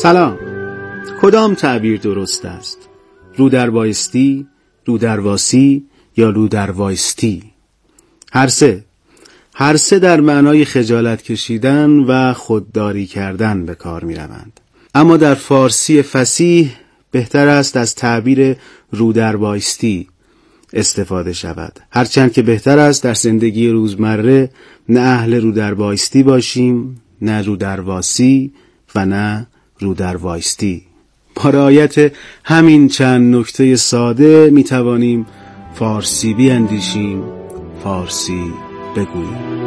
سلام. کدام تعبیر درست است؟ رو در بایستی، رو در واسی یا رو در وایستی؟ هر سه در معنای خجالت کشیدن و خودداری کردن به کار می روند. اما در فارسی فصیح بهتر است از تعبیر رو در بایستی استفاده شود، هرچند که بهتر است در زندگی روزمره نه اهل رو در بایستی باشیم، نه رو در واسی و نه رو در وایستی. با رعایت همین چند نکته ساده می توانیم فارسی بیندیشیم، فارسی بگوییم.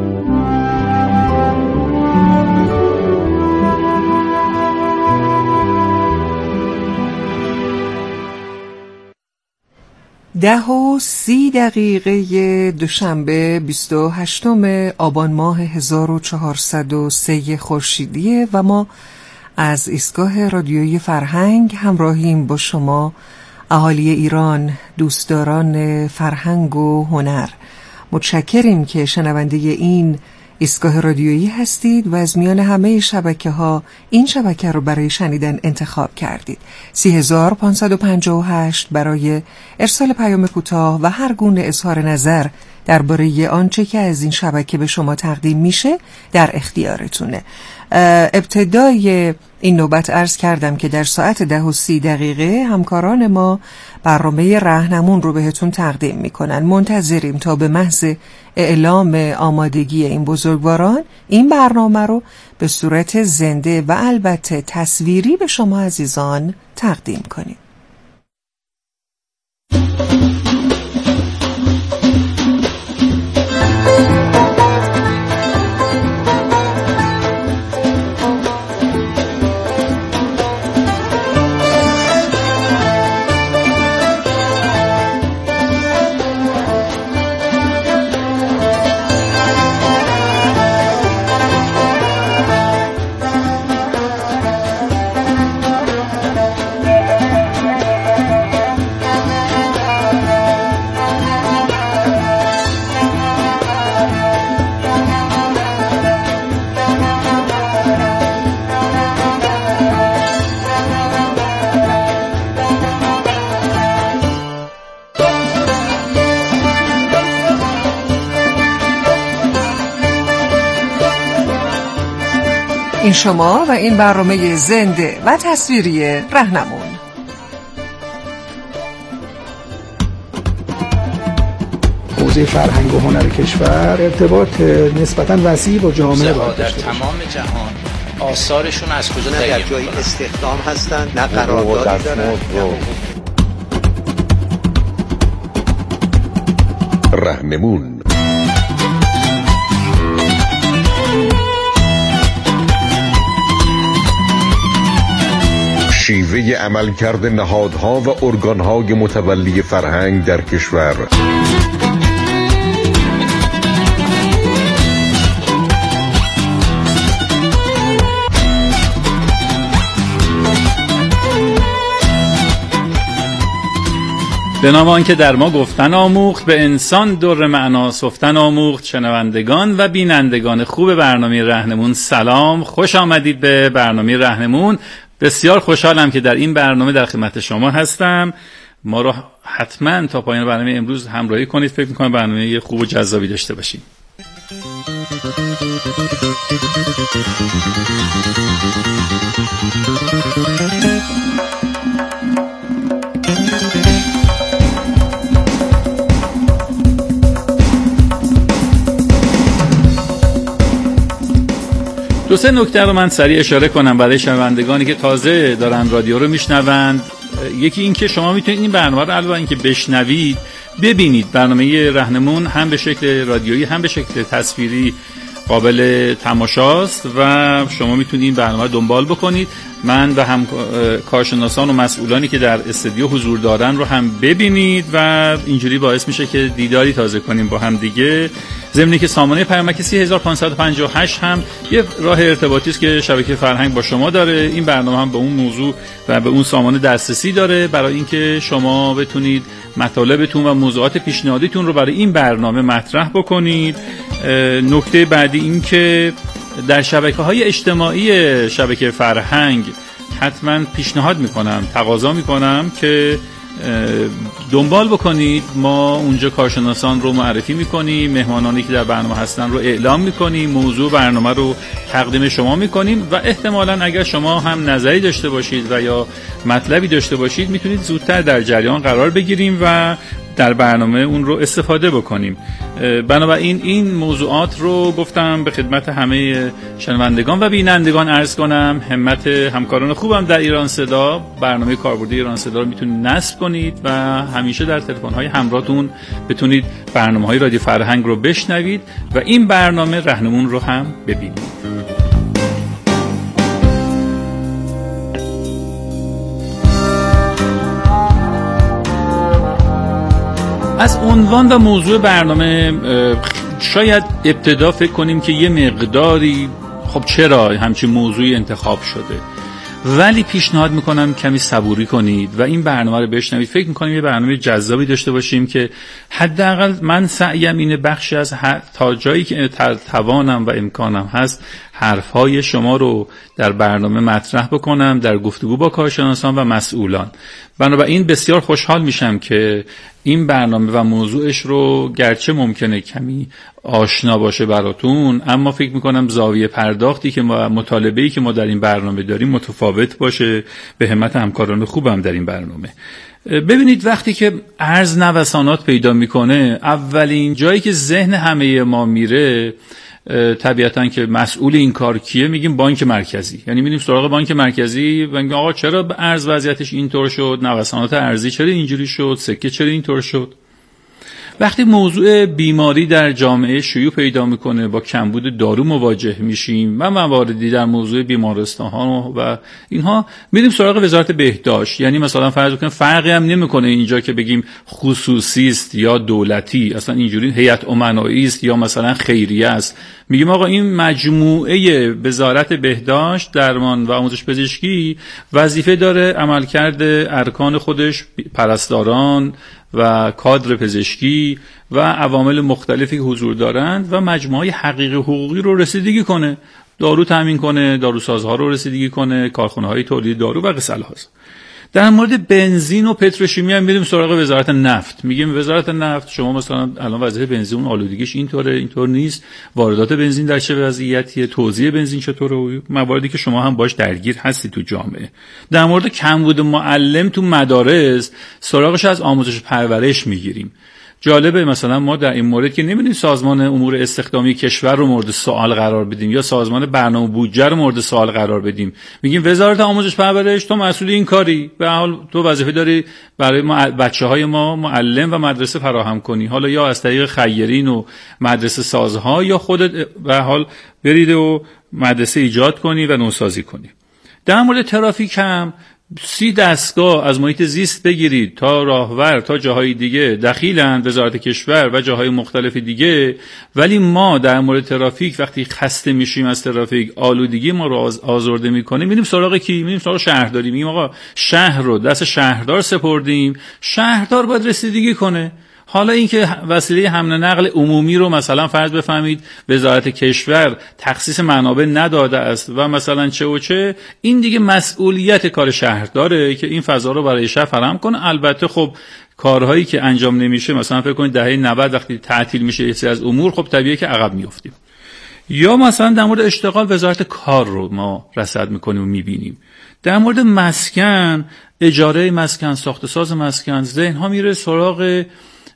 ده و 30 دقیقه دوشنبه 28 آبان ماه 1403 خورشیدی و ما از ایستگاه رادیویی فرهنگ همراهیم با شما اهالی ایران، دوستداران فرهنگ و هنر. متشکریم که شنونده این ایستگاه رادیویی هستید و از میان همه شبکه‌ها این شبکه رو برای شنیدن انتخاب کردید. 3558 برای ارسال پیام کوتاه و هر گونه اظهار نظر درباره آنچه که از این شبکه به شما تقدیم میشه در اختیارتونه. ابتدای این نوبت عرض کردم که در ساعت 10 و 30 دقیقه همکاران ما برنامه راهنمون رو بهتون تقدیم میکنن. منتظریم تا به محض اعلام آمادگی این بزرگواران این برنامه رو به صورت زنده و البته تصویری به شما عزیزان تقدیم کنیم. این شما و این برنامه زنده و تصویری راهنمون. حوزه فرهنگ و هنر کشور ارتباط نسبتاً وسیع با جامعه در تمام جهان آثارشون از کجا در جای استخدام هستن، نه قراردادی دارن. راهنمون شیوه عملکرد نهادها و ارگانهای متولی فرهنگ در کشور. به نام آنکه در ما گفتن آموخت، به انسان در معنا سفتن آموخت. شنوندگان و بینندگان خوب برنامه راهنمون سلام، خوش آمدید به برنامه راهنمون. بسیار خوشحالم که در این برنامه در خدمت شما هستم. ما رو حتما تا پایان برنامه امروز همراهی کنید. فکر می‌کنم برنامه خوب و جذابی داشته باشیم. دو سه نکته رو من سریع اشاره کنم برای شنوندگانی که تازه دارن رادیو رو میشنوند. یکی این که شما میتونید این برنامه رو علاوه اینکه بشنوید ببینید. برنامه راهنمون هم به شکل رادیویی هم به شکل تصویری قابل تماشاست و شما میتونید این برنامه رو دنبال بکنید. من و هم کارشناسان و مسئولانی که در استودیو حضور دارن رو هم ببینید و اینجوری باعث میشه که دیداری تازه کنیم با هم دیگه. ضمن که سامانه پیامک 3558 هم یه راه ارتباطی است که شبکه فرهنگ با شما داره. این برنامه هم به اون موضوع و به اون سامانه دسترسی داره برای اینکه شما بتونید مطالبتون و موضوعات پیشنهادیتون رو برای این برنامه مطرح بکنید. نکته بعدی این که در شبکه‌های اجتماعی شبکه فرهنگ حتما پیشنهاد میکنم، تقاضا میکنم که دنبال بکنید. ما اونجا کارشناسان رو معرفی میکنیم، مهمانانی که در برنامه هستن رو اعلام میکنیم، موضوع برنامه رو تقدیم شما میکنیم و احتمالاً اگر شما هم نظری داشته باشید و یا مطلبی داشته باشید میتونید زودتر در جریان قرار بگیریم و در برنامه اون رو استفاده بکنیم. بنابراین این موضوعات رو گفتم به خدمت همه شنوندگان و بینندگان عرض کنم. همت همکاران خوبم در ایران صدا، برنامه کاربردی ایران صدا رو میتونید نصب کنید و همیشه در تلفن‌های همراهتون بتونید برنامه‌های رادیو فرهنگ رو بشنوید و این برنامه رهنمون رو هم ببینید. از عنوان و موضوع برنامه شاید ابتدا فکر کنیم که یه مقداری خب چرا همچین موضوعی انتخاب شده، ولی پیشنهاد میکنم کمی صبوری کنید و این برنامه رو بشنوید. فکر میکنم یه برنامه جذابی داشته باشیم که حداقل من سعیم اینه بخشی از تا جایی که توانم و امکانم هست حرفهای شما رو در برنامه مطرح بکنم در گفتگو با کارشناسان و مسئولان. بنابراین بسیار خوشحال میشم که این برنامه و موضوعش رو گرچه ممکنه کمی آشنا باشه براتون، اما فکر میکنم زاویه پرداختی که مطالبه‌ای که ما در این برنامه داریم متفاوت باشه به همت همکاران خوبم در این برنامه. ببینید وقتی که ارز نوسانات پیدا میکنه اولین جایی که ذهن همه ما میره طبیعتاً که مسئول این کار کیه؟ میگیم بانک مرکزی. یعنی میریم سراغ بانک مرکزی و میگیم آقا چرا ارز وضعیتش اینطور شد، نوسانات ارزی چرا اینجوری شد، سکه چرا اینطور شد. وقتی موضوع بیماری در جامعه شیوع پیدا میکنه، با کمبود دارو مواجه میشیم و مواردی در موضوع بیمارستان‌ها و اینها، میریم سراغ وزارت بهداشت. یعنی مثلا فرض کنیم فرقی هم نمیکنه اینجا که بگیم خصوصی است یا دولتی، اصلا اینجوری هیئت امنایی است یا مثلا خیریه است. میگیم آقا این مجموعه وزارت بهداشت، درمان و آموزش پزشکی وظیفه داره عملکرد ارکان خودش، پرستاران و کادر پزشکی و عوامل مختلفی که حضور دارند و مجموعه حقیقی حقوقی رو رسیدگی کنه، دارو تامین کنه، داروسازها رو رسیدگی کنه، کارخانه‌های تولید دارو و غسل ها. در مورد بنزین و پتروشیمی هم میریم سراغ وزارت نفت. میگیم وزارت نفت شما مثلا الان وضعیت بنزین آلودگیش اینطور نیست، واردات بنزین در چه وضعیتیه، توزیع بنزین چطوره، مواردی که شما هم باش درگیر هستی تو جامعه. در مورد کمبود معلم تو مدارس سراغش از آموزش پرورش میگیریم. جالبه مثلا ما در این مورد که نمیدونیم سازمان امور استخدامی کشور رو مورد سوال قرار بدیم یا سازمان برنامه بودجه رو مورد سوال قرار بدیم. میگیم وزارت آموزش پرورش تو مسئول این کاری، به حال تو وظیفه داری برای بچه‌های ما معلم و مدرسه فراهم کنی، حالا یا از طریق خیرین و مدرسه سازها یا خودت به حال برید و مدرسه ایجاد کنی و نوسازی کنی. در مورد ترافیک هم 30 دستگاه از محیط زیست بگیرید تا راهور تا جاهای دیگه دخیلند، وزارت کشور و جاهای مختلف دیگه، ولی ما در مورد ترافیک وقتی خسته میشیم از ترافیک، آلودگی ما رو آزرده میکنه، میریم سراغ کی؟ میریم سراغ شهرداری. میگیم آقا شهر رو دست شهردار سپردیم، شهردار باید رسیدگی کنه. حالا اینکه وسیله حمل و نقل عمومی رو مثلا فرض بفهمید وزارت کشور تخصیص منابع نداده است و مثلا چه و چه، این دیگه مسئولیت کار شهرداره که این فضا رو برای شهر فراهم کنه. البته خب کارهایی که انجام نمیشه، مثلا فکر کنید دهه 90 وقتی تعطیل میشه یه سری از امور، خب طبیعیه که عقب میافتیم. یا مثلا در مورد اشتغال وزارت کار رو ما رصد میکنیم و میبینیم. در مورد مسکن، اجاره مسکن، ساخت ساز مسکن، ذهن ها میره سراغ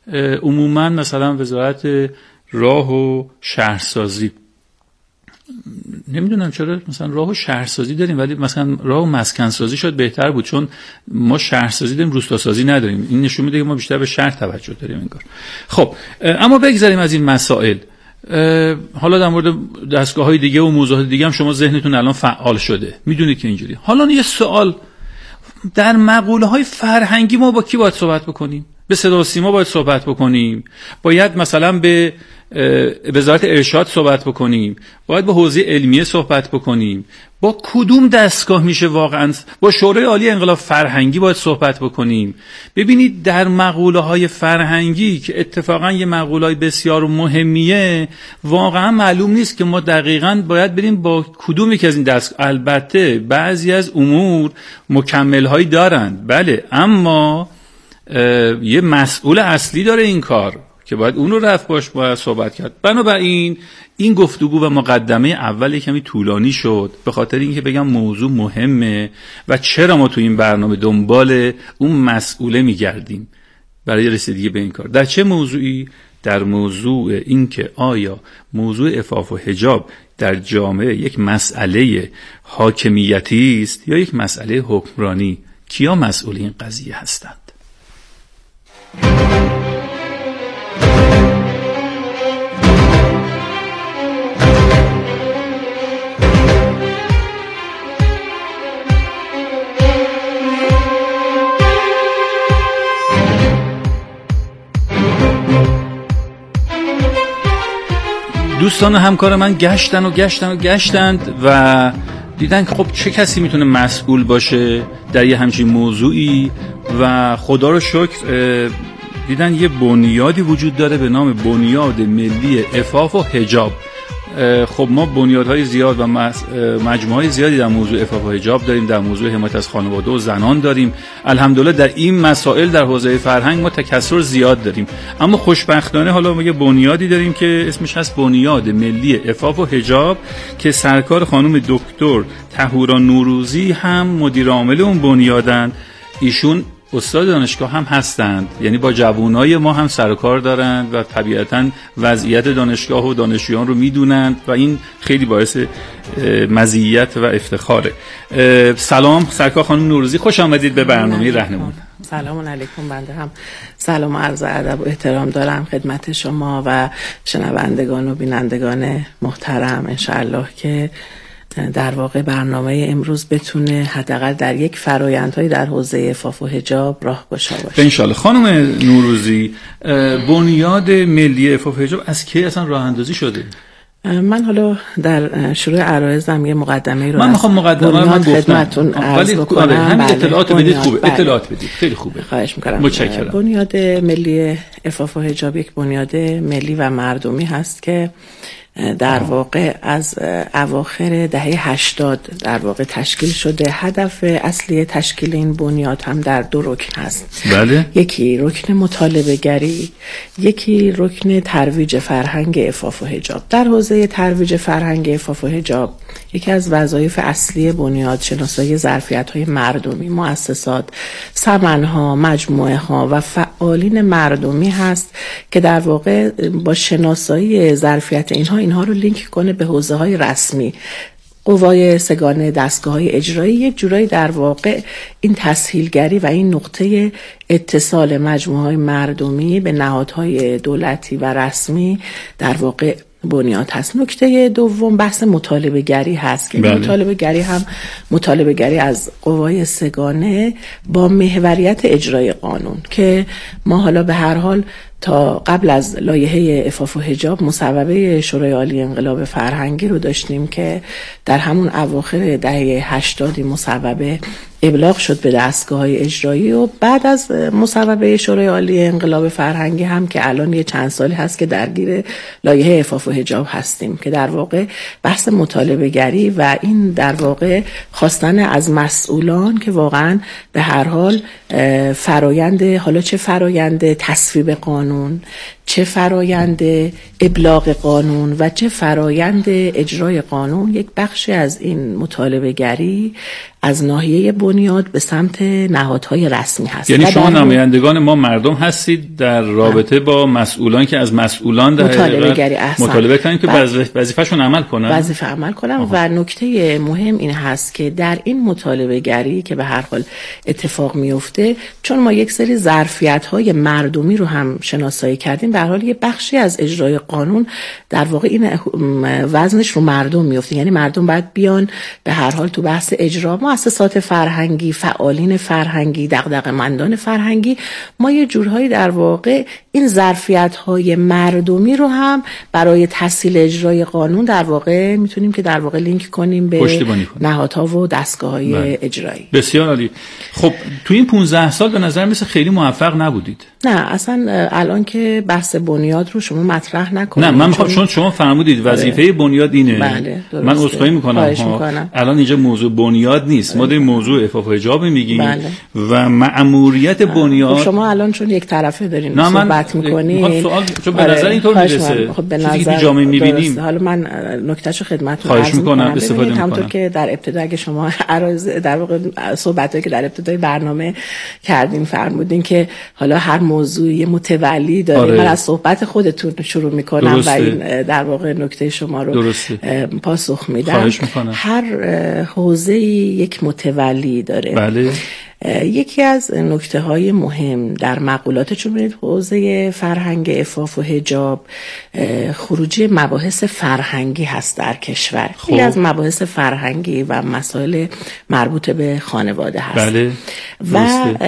عموما مثلا وزارت راه و شهرسازی. نمیدونم چرا مثلا راه و شهرسازی داریم ولی مثلا راه و مسکن سازی شاید بهتر بود، چون ما شهرسازی داریم روستاسازی نداریم. این نشون میده که ما بیشتر به شهر توجه داریم انگار. خب اما بگذاریم از این مسائل. حالا در مورد دستگاه‌های دیگه و موضوعات دیگه هم شما ذهنتون الان فعال شده، میدونید که اینجوری. حالا یه سوال، در مقوله‌های فرهنگی ما با کی باید صحبت بکنیم؟ به صدا و سیما باید صحبت بکنیم، باید مثلا به وزارت ارشاد صحبت بکنیم، باید به حوزه علمیه صحبت بکنیم، با کدوم دستگاه میشه واقعا؟ با شورای عالی انقلاب فرهنگی باید صحبت بکنیم. ببینید در مقوله های فرهنگی که اتفاقا یه مقوله های بسیار مهمیه، واقعا معلوم نیست که ما دقیقاً باید بریم با کدوم یکی از این دستگاه. البته بعضی از امور مکمل هایی دارند، بله، اما یه مسئول اصلی داره این کار که باید اون رو رفت باش باید صحبت کرد. بنابراین این گفتگو و مقدمه اول کمی طولانی شد به خاطر اینکه بگم موضوع مهمه و چرا ما تو این برنامه دنبال اون مسئوله میگردیم برای رسیدگی به این کار. در چه موضوعی؟ در موضوع اینکه آیا موضوع عفاف و حجاب در جامعه یک مسئله حاکمیتی است یا یک مسئله حکمرانی؟ کیا مسئول این قضیه هستند؟ دوستان و همکار من گشتند و دیدن که خب چه کسی میتونه مسئول باشه در یه همچین موضوعی و خدا رو شکر دیدن یه بنیادی وجود داره به نام بنیاد ملی عفاف و حجاب. خب ما بنیادهای زیاد و مجموعهای زیادی در موضوع عفاف و حجاب داریم، در موضوع حمایت از خانواده و زنان داریم. الحمدلله در این مسائل در حوزه فرهنگ ما تکثر زیاد داریم، اما خوشبختانه حالا ما یه بنیادی داریم که اسمش هست بنیاد ملی عفاف و حجاب که سرکار خانم دکتر طهورا نوروزی هم مدیر عامل اون بنیادن. ایشون استاد دانشگاه هم هستند، یعنی با جوانای ما هم سر و کار دارند و طبیعتاً وضعیت دانشگاه و دانشجویان رو میدونند و این خیلی باعث مزیت و افتخاره. سلام سرکار خانم نوروزی، خوش آمدید به برنامه رهنمون. سلام علیکم. بنده هم سلام و عرض ادب و احترام دارم خدمت شما و شنوندگان و بینندگان محترم. انشاءالله که در واقع برنامه امروز بتونه حداقل در یک فرآیندهای در حوزه عفاف و حجاب راهگشا باشه. انشالله. خانم نوروزی، بنیاد ملی عفاف و حجاب از کی اصلا راه اندازی شده؟ من حالا در شروع عرایضم یه مقدمه رو من میخوام مقدمه رو خدمتتون عرض بکنم. همین اطلاعات بدید خوبه. اطلاعات بدید خیلی خوبه. خواهش می‌کنم. متشکرم. بنیاد ملی عفاف و حجاب یک بنیاد ملی و مردمی هست که در واقع از اواخر دهه 80 در واقع تشکیل شده. هدف اصلی تشکیل این بنیاد هم در دو رکن هست. بله. یکی رکن مطالبه گری، یکی رکن ترویج فرهنگ عفاف و حجاب. در حوزه ترویج فرهنگ عفاف و حجاب یکی از وظایف اصلی بنیاد شناسایی ظرفیت‌های مردمی، مؤسسات، سمن‌ها، مجموعه‌ها و فعالین مردمی هست که در واقع با شناسایی ظرفیت اینها رو لینک کنه به حوزه‌های رسمی، قوای سگانه، دستگاه‌های اجرایی. یک جورایی در واقع این تسهیلگری و این نقطه اتصال مجموعه‌های مردمی به نهادهای دولتی و رسمی در واقع بنیاد هست. نکته دوم بحث مطالبه گری هست که مطالبه گری هم مطالبه گری از قوای سگانه با محوریت اجرای قانون که ما حالا به هر حال تا قبل از لایحه عفاف و حجاب مصوبه شورای عالی انقلاب فرهنگی رو داشتیم که در همون اواخر دهه 80 مصوبه ابلاغ شد به دستگاه‌های اجرایی و بعد از مصوبه شورای عالی انقلاب فرهنگی هم که الان یه چند سالی هست که درگیر لایحه عفاف و حجاب هستیم که در واقع بحث مطالبه گری و این در واقع خواستن از مسئولان که واقعا به هر حال فرایند، حالا چه فرایند تصویب قانون، چه فرایند ابلاغ قانون و چه فرایند اجرای قانون، یک بخشی از این مطالبه گری از ناحیه بنیاد به سمت نهادهای رسمی هست. یعنی شما نمایندگان ما مردم هستید در رابطه با مسئولان که از مسئولان در مطالبه کنید که وظیفه‌شون عمل کنن. و نکته مهم این هست که در این مطالبه گری که به هر حال اتفاق میفته، چون ما یک سری ظرفیت‌های مردمی رو هم شناسایی کردیم، در حال یه بخشی از اجرای قانون در واقع این وزنش رو مردم میفته. یعنی مردم باید بیان به هر حال تو بحث اجرا، مؤسسات فرهنگی، فعالین فرهنگی، دغدغه‌مندان فرهنگی، ما یه جورهایی در واقع این ظرفیت‌های مردمی رو هم برای تسهیل اجرای قانون در واقع میتونیم که در واقع لینک کنیم به نهادها و دستگاه‌های اجرایی. بسیار عالی. خب تو این 15 سال به نظر مثل خیلی موفق نبودید. نه اصلا الان که بحث بنیاد رو شما مطرح نکنید. نه من میخوام، چون شما فرمودید وظیفه بنیاد اینه. بله من عذرخواهی میکنم. الان اینجا موضوع بنیاد نیست. ما داریم موضوع عفاف و حجاب میگیم و مأموریت بنیاد. شما الان چون یک طرفه دارین صحبت میکنین، سوال چون به نظر اینطور میرسه. خب به نظر جامعه میبینیم. حالا من نکتهشو خدمتتون عرض میکنم. استفاده میکنم. همونطور که در ابتدا اگه شما در واقع صحبتایی که در ابتدای برنامه کردین فرمودین که حالا هر موضوعی متولی داره. من از صحبت خودتون شروع میکنم و این در واقع نکته شما رو پاسخ میدم. هر حوزه‌ای یک متولی داره. بله. یکی از نکته‌های مهم در مقولاتشون ببینید حوزه فرهنگ عفاف و حجاب خروجی مباحث فرهنگی هست در کشور. یکی از مباحث فرهنگی و مسائل مربوط به خانواده هست. بله. و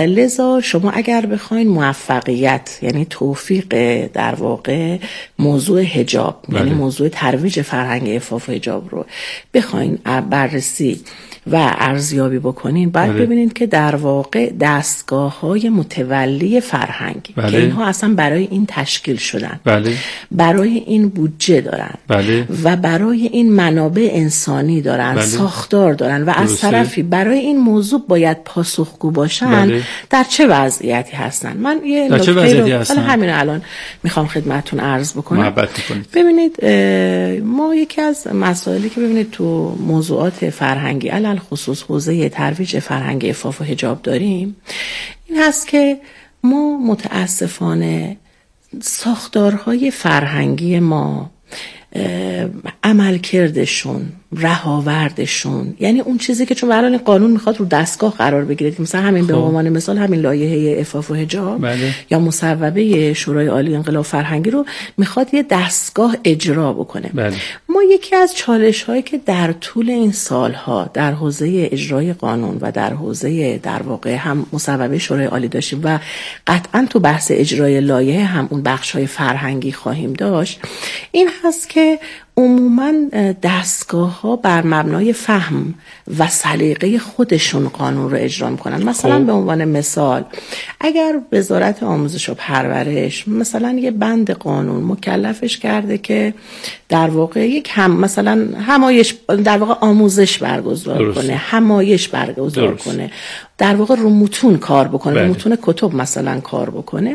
لذا شما اگر بخواین موفقیت یعنی توفیق در واقع موضوع حجاب یعنی موضوع ترویج فرهنگ عفاف و حجاب رو بخواین بررسی و ارزیابی بکنین، باید ببینید که در واقع دستگاه‌های متولی فرهنگی که اینها اصلا برای این تشکیل شدن، برای این بودجه دارن و برای این منابع انسانی دارن، ساختار دارن و از طرفی برای این موضوع باید پاسخگو باشن. در چه وضعیتی هستن؟ من یه نکته رو حالا همین الان میخوام خدمتتون عرض بکنم. ببینید ما یکی از مسائلی که ببینید تو موضوعات فرهنگی خصوص حوزه ترویج فرهنگ عفاف و حجاب داریم این هست که ما متاسفانه ساختارهای فرهنگی ما عملکردشون، رهاوردشون، یعنی اون چیزی که چون برای قانون میخواد رو دستگاه قرار بگیره، مثلا همین به عنوان مثال همین لایحه عفاف و حجاب یا مصوبه شورای عالی انقلاب فرهنگی رو میخواد یه دستگاه اجرا بکنه. ما یکی از چالش هایی که در طول این سالها در حوزه اجرای قانون و در حوزه در واقع هم مصوبه شورای عالی داشتیم و قطعا تو بحث اجرای لایحه هم اون بخش های فرهنگی خواهیم داشت، این هست که عموماً دستگاه‌ها بر مبنای فهم و سلیقه خودشون قانون رو اجرا می‌کنن. مثلا به عنوان مثال اگر وزارت آموزش و پرورش مثلا یه بند قانون مکلفش کرده که در واقع یک مثلا همایش در واقع آموزش برگزار کنه، همایش برگزار کنه، در واقع رو متون کار بکنه، رو متون کتب مثلا کار بکنه،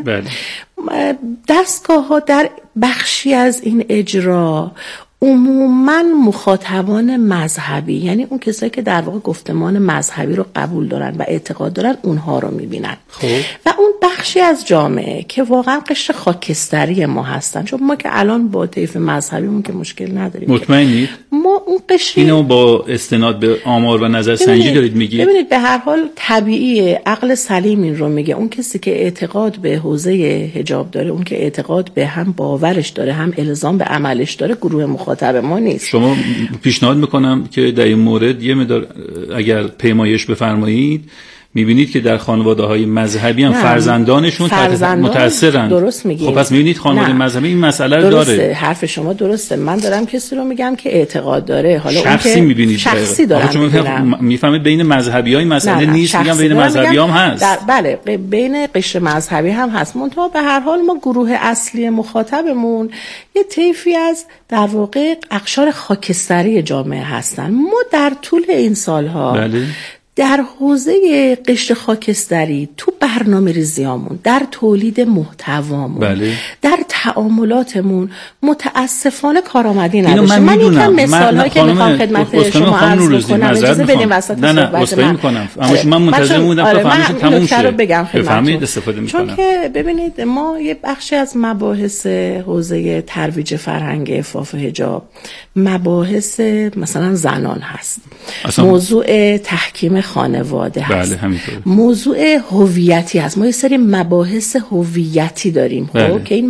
دستگاه‌ها در بخشی از این اجرا عموماً مخاطبان مذهبی، یعنی اون کسایی که در واقع گفتمان مذهبی رو قبول دارن و اعتقاد دارن، اونها رو میبینن. و اون بخشی از جامعه که واقعا قشر خاکستری ما هستن، چون ما که الان با طیف مذهبیمون که مشکل نداریم. مطمئنید؟ ما اون قشر اینو با استناد به آمار و نظرسنجی دارید میگید؟ ببینید به هر حال طبیعیه، عقل سلیم این رو میگه. اون کسی که اعتقاد به حوزه حجاب داره، اون که اعتقاد به هم باورش داره هم الزام به عملش داره، گروه مخاطب ما نیست. شما پیشنهاد میکنم که در این مورد یه مقدار اگر پیمایش بفرمایید. میبینید که در خانواده‌های مذهبی هم فرزندانشون متأثرن. درست میگید. خب پس میبینید خانواده مذهبی این مسئله رو داره. حرف شما درسته. من دارم کسی رو میگم که اعتقاد داره. حالا شخصی اون که میبینید شخصی دارم. چون میفهمید بین مذهبی‌ها این مسئله نیست، میگم بین مذهبی هم هست. بله بین قشر مذهبی هم هست. منتها به هر حال ما گروه اصلی مخاطبمون یه طیفی از در واقع اقشار خاکستری جامعه هستن. ما در طول این سالها در حوزه قشر خاکستری تو برنامه ریزیامون، در تولید محتوامون، در تعاملاتمون متاسفانه کارآمدی نداشتیم. من یکم مثال‌هایی که میخوام خدمت شما عرض بکنم، اجازه بدین وسط صحبت من. من منتظر بودم تا فهمش تموم شه. بفهمید استفاده می‌کنم. چون که ببینید ما یه بخشی از مباحث حوزه ترویج فرهنگ عفاف و حجاب مباحث مثلا زنان هست. موضوع تحکیم خانواده هست. موضوع هویتی هست. ما یه سری مباحث هویتی داریم که این مباحث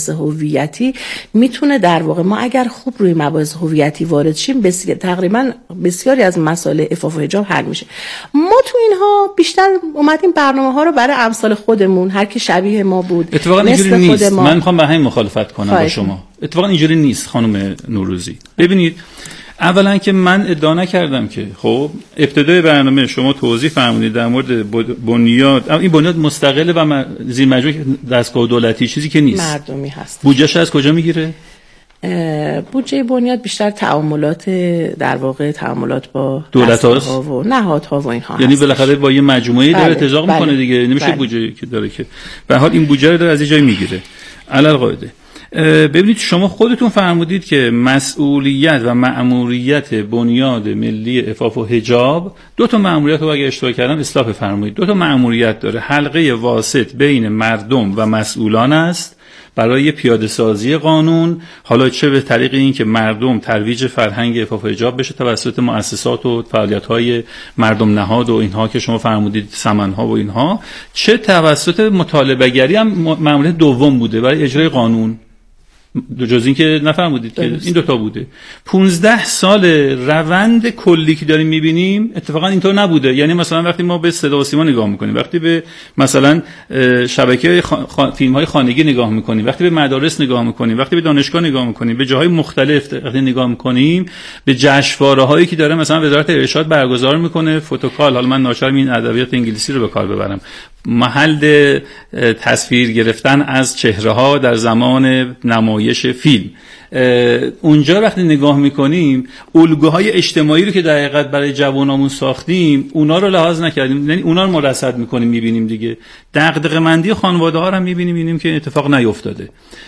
مباحث هویتی میتونه در واقع ما اگر خوب روی مباحث هویتی وارد شیم تقریبا بسیاری از مسائل عفاف و حجاب حل میشه. ما تو اینها بیشتر اومدیم برنامه‌ها رو برای امثال خودمون، هر کی شبیه ما بود. اتفاقا اینجوری نیست. من میخوام به همین مخالفت کنم با شما. اتفاقا اینجوری نیست خانم نوروزی. ببینید، اولا که من ادعا نکردم که خب ابتدای برنامه شما توضیح فرمودید در مورد بنیاد، این بنیاد مستقله و زیر مجموعه دستگاه دولتی چیزی که نیست، مردمی هست. بودجه‌اش از کجا میگیره؟ بودجه بنیاد بیشتر تعاملات در واقع تعاملات با دولت‌ها و نهادها و اینها، یعنی بالاخره با یه مجموعه داره اتفاق میکنه دیگه، نمیشه بودجه که داره که به هر حال این بودجه رو داره از یه جای میگیره. علل قاعده ببینید، شما خودتون فرمودید که مسئولیت و مأموریت بنیاد ملی عفاف و حجاب، دو تا مأموریت رو اگه اشتباه کردم اصلاح فرمایید، دو تا مأموریت داره. حلقه واسط بین مردم و مسئولان است برای پیاده سازی قانون، حالا چه به طریق این که مردم ترویج فرهنگ عفاف و حجاب بشه توسط مؤسسات و فعالیت‌های مردم نهاد و اینها که شما فرمودید، سمن‌ها و اینها، چه توسط مطالبه‌گری هم مأموریت دوم بوده برای اجرای قانون. جز این که نفهمودید که این دوتا بوده. 15 سال روند کلی که داریم میبینیم اتفاقا اینطور نبوده. یعنی مثلا وقتی ما به صدا و سیما نگاه میکنیم، وقتی به مثلا شبکه فیلم های خانگی نگاه میکنیم، وقتی به مدارس نگاه میکنیم، وقتی به دانشگاه نگاه میکنیم، به جاهای مختلف وقتی نگاه میکنیم، به جشنواره هایی که داره مثلا وزارت ارشاد برگزار میکنه، فوتوکال، حالا من ناچارم این ادبیات انگلیسی رو به کار ببرم، محل تصویر گرفتن از چهره ها در زمان نمایش فیلم، اونجا وقتی نگاه میکنیم الگوهای اجتماعی رو که در حقیقت برای جوانامون ساختیم اونا رو لحاظ نکردیم، یعنی اونا رو ما رصد میکنیم، میبینیم دیگه. دغدغه‌مندی خانواده ها رو میبینیم که اتفاق نیفتاده.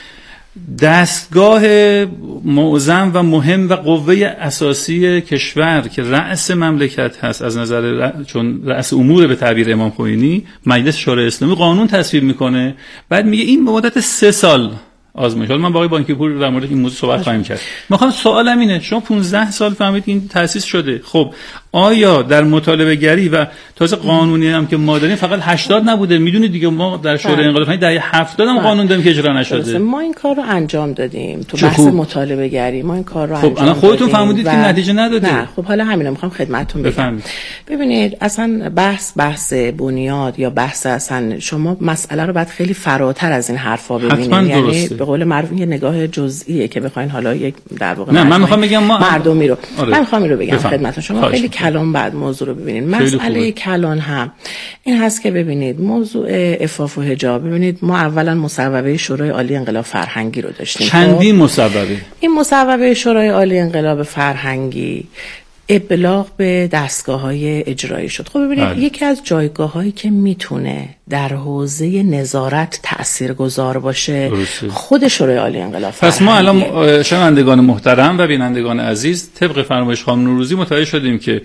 دستگاه معظم و مهم و قوه اساسی کشور که رأس مملکت هست از نظر چون رأس امور به تعبیر امام خمینی، مجلس شورای اسلامی قانون تصویب میکنه، بعد میگه این به مدت 3 سال آزمایش. حالا من با آقای بانکی پور در مورد این موضوع صحبت خواهیم کرد. میخوام سوالم اینه، شما 15 سال فهمید این تأسیس شده، خب آیا در مطالبه گری و تازه قانونی هم که ما داریم فقط 80 نبوده؟ میدونید دیگه ما در شورای انقلاب دهه 70 هم قانون داریم که اجرا نشده. ما این کار رو انجام دادیم تو بحث مطالبه گری، ما این کار رو انجام دادیم. خب الان خودتون فهمیدید که نتیجه نداده. نه خب حالا همینا میخوام خدمتتون بگم. ببینید اصلا بحث بنیاد یا بحث اصلا شما مسئله رو باید خیلی فراتر از این حرفا ببینید. یعنی به قول معروف یه نگاه جزئیه که بخواید حالا یک در واقع نه من میخوام بگم ما مردمی رو من میخوام اینو بگم خدمتتون. شما خیلی کلان بعد موضوع رو ببینید. مسئله کلان هم این هست که ببینید موضوع عفاف و حجاب، ببینید ما اولا مصوبه شورای عالی انقلاب فرهنگی رو داشتیم. چندین مصوبه. این مصوبه شورای عالی انقلاب فرهنگی ابلاغ به دستگاه‌های اجرایی شد. خب ببینید یکی از جایگاه‌هایی که میتونه در حوزه نظارت تاثیرگذار باشه خود شورای عالی انقلاب فرهنگی. پس ما الان شنوندگان محترم و بینندگان عزیز طبق فرمایش خانم نوروزی متوجه شدیم که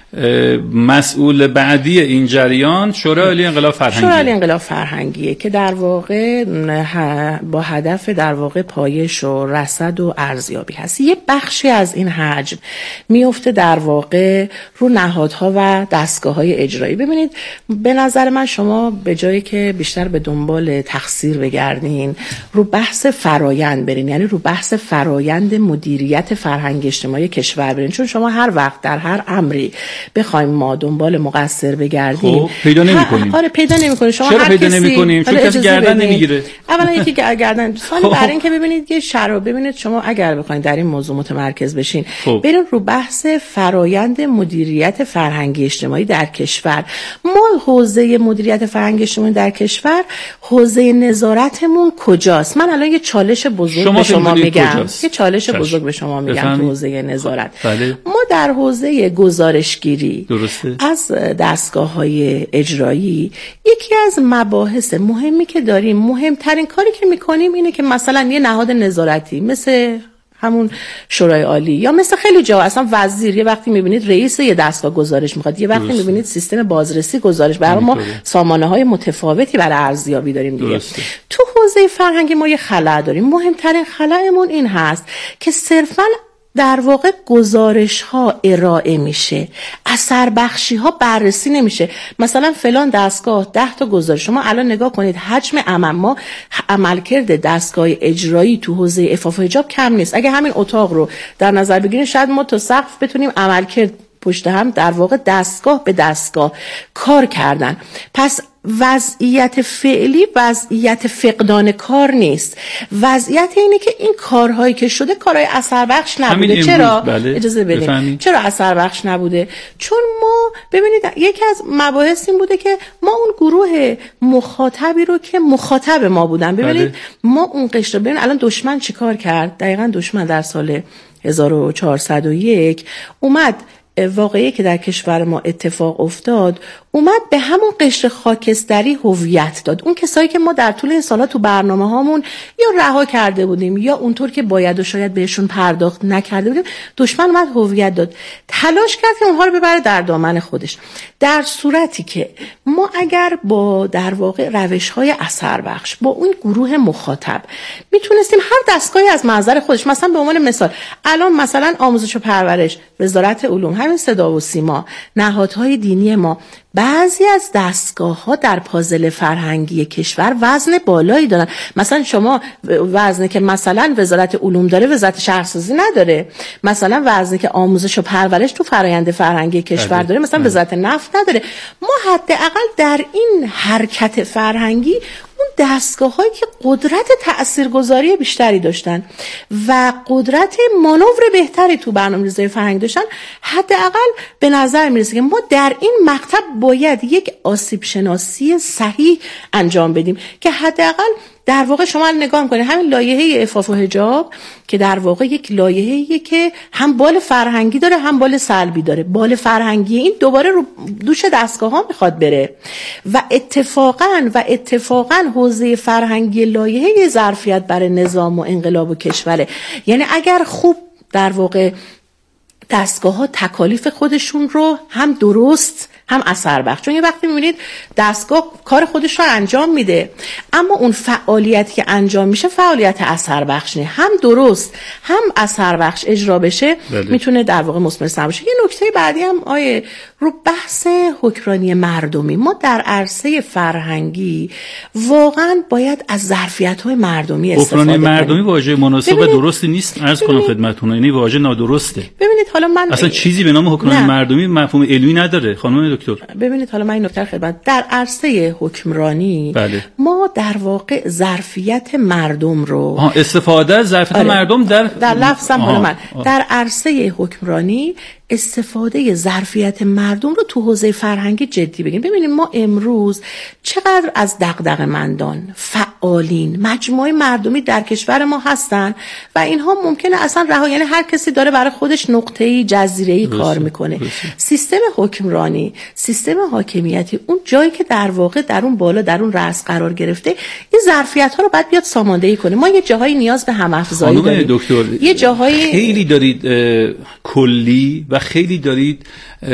مسئول بعدی این جریان شورای عالی انقلاب فرهنگی، شورای عالی انقلاب فرهنگیه که در واقع با هدف در واقع پایش و رصد و ارزیابی هست. یه بخشی از این حجم میفته در واقع رو نهادها و دستگاه‌های اجرایی. ببینید به نظر من شما به جایی که بیشتر به دنبال تقصیر بگردین رو بحث فرایند برین، یعنی رو بحث فرایند مدیریت فرهنگ اجتماعی کشور برین، چون شما هر وقت در هر امری بخوایم ما دنبال مقصر بگردیم خب پیدا نمی‌کنیم. آره پیدا نمی‌کنیم. شما چرا هر پیدا کسی نمی‌کنیم؟ چون کسی گردن نمیگیره. اولا یکی گردن ثانی برای اینکه ببینید یه شرایط، ببینید شما اگر بخواید در این موضوع متمرکز بشین برین رو بحث فرایند مدیریت فرهنگی اجتماعی در کشور. ما حوزه مدیریت فرهنگی اجتماعی در کشور حوزه نظارتمون کجاست؟ من الان یه چالش بزرگ به شما میگم. یه چالش بزرگ به شما میگم تو حوزه نظارت. ما در حوزه گزارشگیری از دستگاه‌های اجرایی یکی از مباحث مهمی که داریم، مهمترین کاری که میکنیم اینه که مثلا یه نهاد نظارتی مثل همون شورای عالی یا مثل خیلی جا اصلا وزیر، یه وقتی میبینید رئیس یه دستگاه گزارش میخواد، یه وقتی میبینید سیستم بازرسی گزارش، برای ما سامانه‌های متفاوتی برای ارزیابی داریم دیگه. تو حوزه فرهنگی ما یه خلأ داریم. مهمترین خلأمون این هست که صرفاً در واقع گزارش ها ارائه میشه، اثر بخشی ها بررسی نمیشه. مثلا فلان دستگاه 10 تا گزارش، شما الان نگاه کنید حجم ما عملکرد دستگاه اجرایی تو حوزه عفاف و حجاب کم نیست. اگه همین اتاق رو در نظر بگیریم شاید ما تا سقف بتونیم عملکرد پشت هم در واقع دستگاه به دستگاه کار کردن. پس وضعیت فعلی وضعیت فقدان کار نیست، وضعیت اینه که این کارهایی که شده کارهای اثر بخش نبوده. چرا؟ اجازه بدید. چرا اثر بخش نبوده؟ چون ما ببینید یکی از مباحث این بوده که ما اون گروه مخاطبی رو که مخاطب ما بودن، ببینید ما اون قشر، ببینید الان دشمن چیکار کرد. دقیقاً دشمن در سال 1401 اومد، واقعی که در کشور ما اتفاق افتاد، اومد به همون قشر خاکستری هویت داد. اون کسایی که ما در طول این سالها تو برنامه هامون یا رها کرده بودیم یا اونطور که باید و شاید بهشون پرداخت نکرده بودیم، دشمن اومد هویت داد، تلاش کرد که اونها رو ببره در دامن خودش. در صورتی که ما اگر با در واقع روش‌های اثر بخش با اون گروه مخاطب میتونستیم هر دستگاهی از منظر خودش، مثلا به عنوان مثال الان مثلا آموزش و پرورش، وزارت علوم، همین صدا و سیما، نهادهای دینی ما، بعضی از دستگاه‌ها در پازل فرهنگی کشور وزن بالایی دارن. مثلا شما وزنی که مثلا وزارت علوم داره وزارت شهرسازی نداره، مثلا وزنی که آموزش و پرورش تو فرآیند فرهنگی کشور داره مثلا وزارت نفت نداره. ما حداقل در این حرکت فرهنگی اون دستگاه‌هایی که قدرت تاثیرگذاری بیشتری داشتن و قدرت مانور بهتری تو برنامه‌ریزی فرهنگی داشتن، حداقل به نظر میرسه که ما در این مقطع باید یک آسیب شناسی صحیح انجام بدیم که حداقل در واقع شما نگاه می‌کنید همین لایحه عفاف و حجاب که در واقع یک لایحه‌ایه که هم بال فرهنگی داره هم بال سلبی داره. بال فرهنگی این دوباره رو دوش دستگاه‌ها میخواد بره و اتفاقاً حوزه فرهنگی لایحه ظرفیت برای نظام و انقلاب و کشوره. یعنی اگر خوب در واقع دستگاه‌ها تکالیف خودشون رو هم درست هم اثر بخش، چون یه وقتی می‌بینید دستگاه کار خودش رو انجام میده اما اون فعالیتی که انجام میشه فعالیت اثر بخش نه، هم درست هم اثر بخش اجرا بشه میتونه در واقع مثمر باشه. یه نکته بعدی هم رو بحث حکمرانی مردمی، ما در عرصه فرهنگی واقعا باید از ظرفیت‌های مردمی استفاده کنیم. حکمرانی مردمی واژه مناسب و درستی نیست، عرض کنم خدمتتون، یعنی واژه نادرسته. ببینید حالا من اصلا چیزی به نام حکمرانی مردمی مفهوم علمی نداره خانم دکتر. ببینید حالا من این نکته خدمت، در عرصه حکمرانی ما در واقع ظرفیت مردم رو استفاده از ظرفیت مردم در لفظم حالا من در عرصه حکمرانی استفاده ظرفیت مردم رو تو حوزه فرهنگی جدی بگیم. ببینید ما امروز چقدر از دغدغه‌مندان، فعالین، مجموعه مردمی در کشور ما هستن و اینها ممکنه اصلا رها، یعنی هر کسی داره برای خودش نقطه‌ای جزیره‌ای کار میکنه. سیستم حکمرانی، سیستم حاکمیتی، اون جایی که در واقع در اون بالا در اون رأس قرار گرفته، این ظرفیت‌ها رو باید بیاد ساماندهی کنه. ما یه جاهایی نیاز به هم افزایی داریم. دکتر یه جاهایی خیلی دارید کلی و خیلی دارید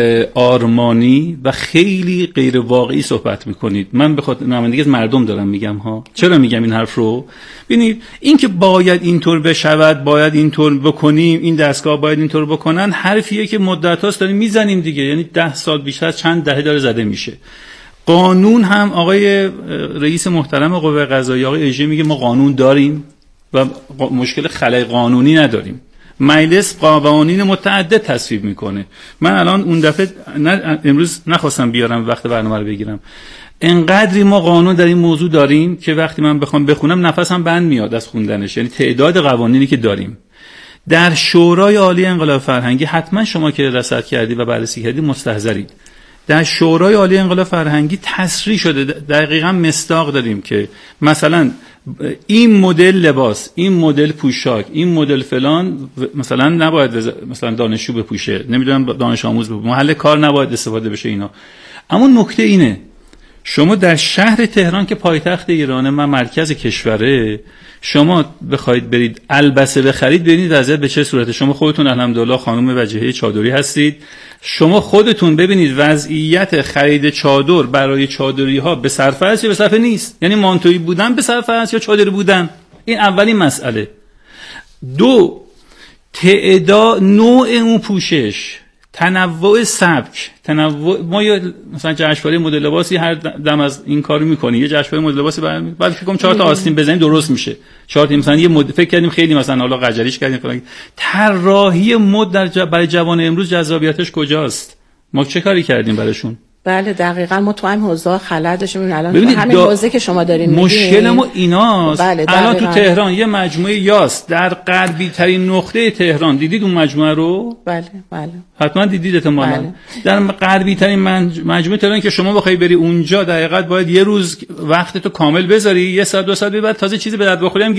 آرمانی و خیلی غیر واقعی صحبت میکنید. من به خاطر نمایندگی از مردم دارم میگم ها. چرا میگم این حرف رو؟ ببینید این که باید اینطور بشود، باید اینطور بکنیم، این دستگاه باید اینطور بکنن، حرفیه که مدت‌هاست داریم میزنیم دیگه، یعنی 10 سال بیشتر از چند دهه داره زده میشه. قانون هم آقای رئیس محترم قوه قضاییه آقای اژه میگه ما قانون داریم و مشکل خلای قانونی نداریم. مجلس قوانین متعدد تصویب میکنه. من الان اون دفعه امروز نخواستم بیارم وقت برنامه رو بگیرم، انقدری ما قانون در این موضوع داریم که وقتی من بخوام بخونم نفسم بند میاد از خوندنش، یعنی تعداد قوانینی که داریم. در شورای عالی انقلاب فرهنگی حتما شما که رصد کردید و بررسی کردید مستحضرید، در شورای عالی انقلاب فرهنگی تصریح شده، دقیقاً مصداق داریم که مثلا این مدل لباس، این مدل پوشاک، این مدل فلان مثلا نباید مثلا دانشجو بپوشه، نمیدونم دانش آموز بپوشه، محل کار نباید استفاده بشه اینا. اما نکته اینه شما در شهر تهران که پایتخت ایرانه و مرکز کشوره، شما بخواید برید البسه بخرید، ببینید وضعیت به چه صورته. شما خودتون الحمدلله خانم وجیهه چادری هستید، شما خودتون ببینید وضعیت خرید چادر برای چادری ها به صرفه است یا به صرفه نیست، یعنی مانتویی بودن به صرفه است یا چادری بودن. این اولین مسئله. دو، تعداد، نوع اون پوشش، تنوع سبک، ما یا مثلا جشنواره مد لباسی هر دم از این کارو میکنی، یه جشنواره مد لباسی بعد فکر کنم 4 تا آستین بزنیم درست میشه، 4 تا مثلا یه فکر کردیم خیلی مثلا حالا قجریش کردیم فلان. طراحی مد برای جوان امروز جذابیتش کجاست؟ ما چه کاری کردیم براشون؟ بله دقیقاً ما تو همین حوزه خلأ داشتیم. الان تو همین حوزه که شما دارین میگین مشکل ما ایناست. بله الان تو تهران یه مجموعه یاس در غربی ترین نقطه تهران، دیدید اون مجموعه رو؟ بله حتما دیدید احتمالاً. بله. در غربی ترین مجموعه تهران که شما بخوای بری اونجا دقیقاً باید یه روز وقت تو کامل بذاری، 1 ساعت 2 ساعت بعد تازه چیزی به درد بخوری هم